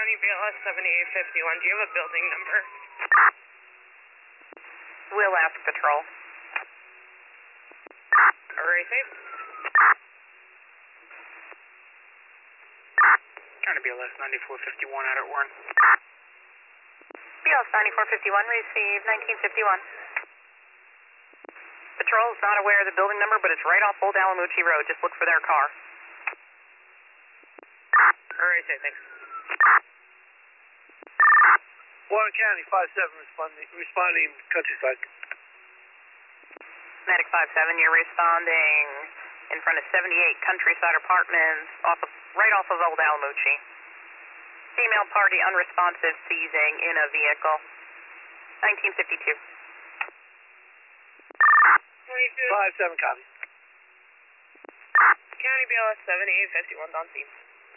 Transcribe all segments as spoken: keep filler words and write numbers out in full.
County B L S seventy-eight fifty-one, do you have a building number? We'll ask patrol. Alright, safe. County B L S ninety-four fifty-one out at Warren. B L S ninety-four fifty-one, receive nineteen fifty-one. Patrol is not aware of the building number, but it's right off Old Alamucci Road. Just look for their car. Alright, safe, thanks. Warren County five seven responding, responding countryside. Medic five seven, you're responding in front of seventy-eight Countryside Apartments, off of, right off of Old Alamucci. Female party unresponsive, seizing in a vehicle. nineteen fifty-two. five seven copy. County B L S seventy-eight fifty-one on scene.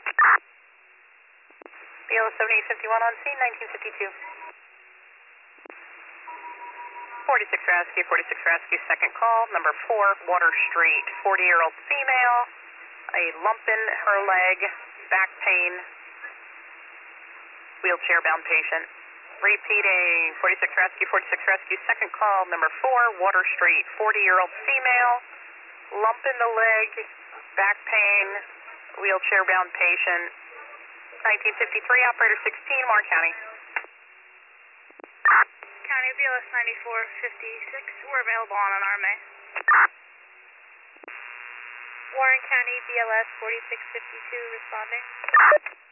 B L S seventy-eight fifty-one on scene, nineteen fifty-two. forty-six rescue, forty-six rescue, second call, number four, Water Street, forty-year-old female, a lump in her leg, back pain, wheelchair-bound patient. Repeating, forty-six rescue, forty-six rescue, second call, number four, Water Street, forty-year-old female, lump in the leg, back pain, wheelchair-bound patient. nineteen fifty-three, operator sixteen, Warren County. County B L S ninety-four fifty-six, we're available on an R M A. Warren County B L S forty-six fifty-two responding.